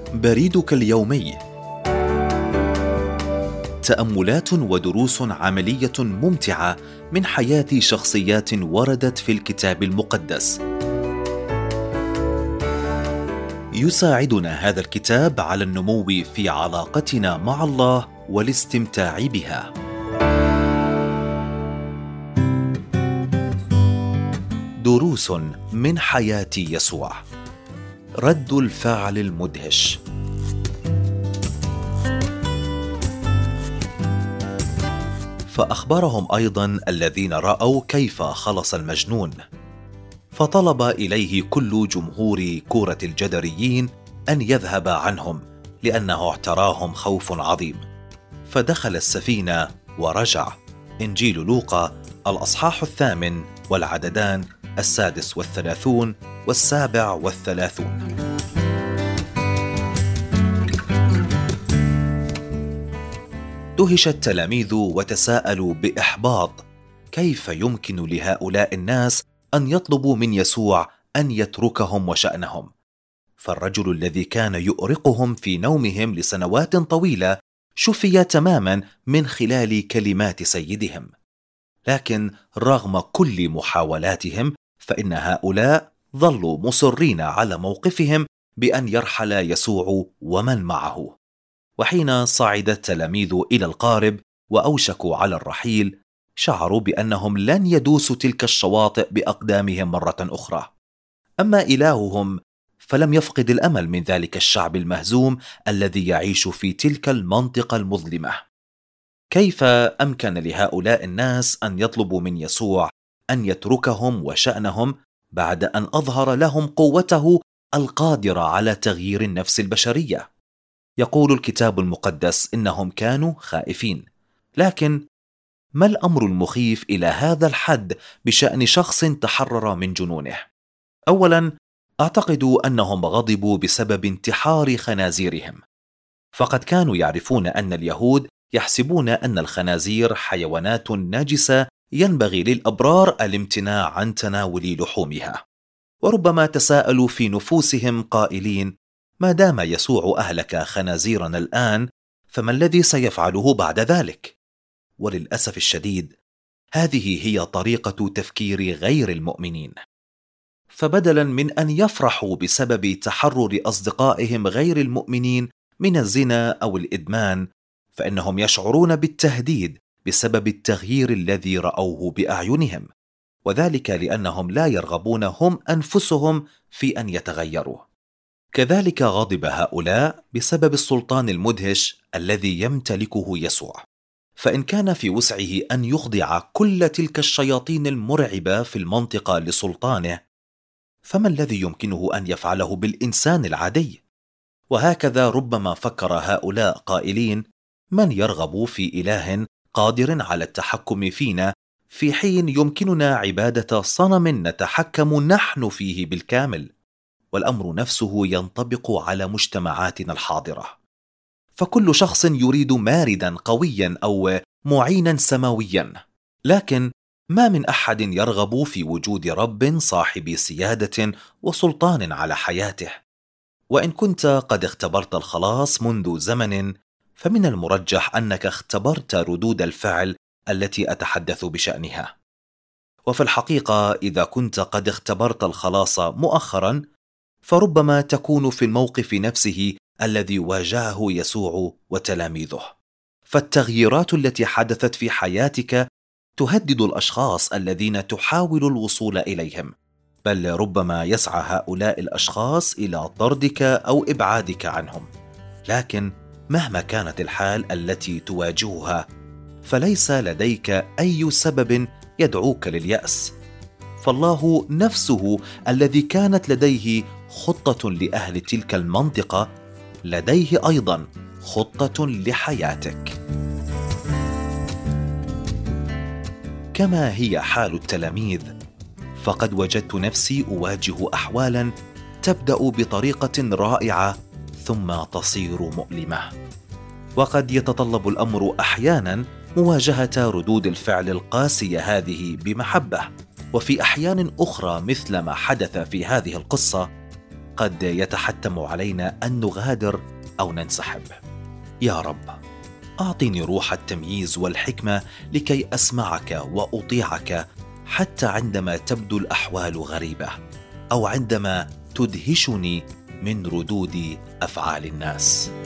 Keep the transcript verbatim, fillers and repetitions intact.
بريدك اليومي، تأملات ودروس عملية ممتعة من حياة شخصيات وردت في الكتاب المقدس. يساعدنا هذا الكتاب على النمو في علاقتنا مع الله والاستمتاع بها. دروس من حياة يسوع. رد الفعل المدهش. فأخبرهم أيضا الذين رأوا كيف خلص المجنون، فطلب إليه كل جمهور كورة الجدريين أن يذهب عنهم، لأنه اعتراهم خوف عظيم. فدخل السفينة ورجع. إنجيل لوقا الأصحاح الثامن والعددان السادس والثلاثون والسابع والثلاثون. دهش التلاميذ وتساءلوا بإحباط كيف يمكن لهؤلاء الناس أن يطلبوا من يسوع أن يتركهم وشأنهم. فالرجل الذي كان يؤرقهم في نومهم لسنوات طويلة شفي تماما من خلال كلمات سيدهم. لكن رغم كل محاولاتهم فإن هؤلاء ظلوا مصرين على موقفهم بأن يرحل يسوع ومن معه. وحين صعد التلاميذ إلى القارب وأوشكوا على الرحيل، شعروا بأنهم لن يدوسوا تلك الشواطئ بأقدامهم مرة أخرى. أما إلههم فلم يفقد الأمل من ذلك الشعب المهزوم الذي يعيش في تلك المنطقة المظلمة. كيف أمكن لهؤلاء الناس أن يطلبوا من يسوع أن يتركهم وشأنهم بعد أن أظهر لهم قوته القادرة على تغيير النفس البشرية؟ يقول الكتاب المقدس إنهم كانوا خائفين. لكن ما الأمر المخيف إلى هذا الحد بشأن شخص تحرر من جنونه؟ أولا، أعتقد أنهم غضبوا بسبب انتحار خنازيرهم، فقد كانوا يعرفون أن اليهود يحسبون أن الخنازير حيوانات نجسة ينبغي للأبرار الامتناع عن تناول لحومها. وربما تساءلوا في نفوسهم قائلين: ما دام يسوع أهلك خنازيرنا الآن، فما الذي سيفعله بعد ذلك؟ وللأسف الشديد هذه هي طريقة تفكير غير المؤمنين. فبدلا من أن يفرحوا بسبب تحرر أصدقائهم غير المؤمنين من الزنا أو الإدمان، فإنهم يشعرون بالتهديد بسبب التغيير الذي رأوه بأعينهم، وذلك لأنهم لا يرغبون هم أنفسهم في أن يتغيروا. كذلك غضب هؤلاء بسبب السلطان المدهش الذي يمتلكه يسوع. فإن كان في وسعه أن يخضع كل تلك الشياطين المرعبة في المنطقة لسلطانه، فما الذي يمكنه أن يفعله بالإنسان العادي؟ وهكذا ربما فكر هؤلاء قائلين: من يرغب في إله قادر على التحكم فينا في حين يمكننا عبادة صنم نتحكم نحن فيه بالكامل؟ والأمر نفسه ينطبق على مجتمعاتنا الحاضرة. فكل شخص يريد ماردا قويا أو معينا سماويا، لكن ما من أحد يرغب في وجود رب صاحب سيادة وسلطان على حياته. وإن كنت قد اختبرت الخلاص منذ زمن، فمن المرجح أنك اختبرت ردود الفعل التي أتحدث بشأنها. وفي الحقيقة إذا كنت قد اختبرت الخلاص مؤخرا، فربما تكون في الموقف نفسه الذي واجهه يسوع وتلاميذه. فالتغييرات التي حدثت في حياتك تهدد الأشخاص الذين تحاول الوصول إليهم، بل ربما يسعى هؤلاء الأشخاص إلى طردك أو إبعادك عنهم. لكن مهما كانت الحال التي تواجهها، فليس لديك أي سبب يدعوك لليأس. فالله نفسه الذي كانت لديه خطة لأهل تلك المنطقة، لديه أيضا خطة لحياتك. كما هي حال التلاميذ، فقد وجدت نفسي أواجه أحوالا تبدأ بطريقة رائعة ثم تصير مؤلمة. وقد يتطلب الأمر أحيانا مواجهة ردود الفعل القاسية هذه بمحبة، وفي أحيان أخرى مثل ما حدث في هذه القصة قد يتحتم علينا أن نغادر أو ننسحب. يا رب، أعطني روح التمييز والحكمة لكي أسمعك وأطيعك حتى عندما تبدو الأحوال غريبة، أو عندما تدهشني من ردود أفعال الناس.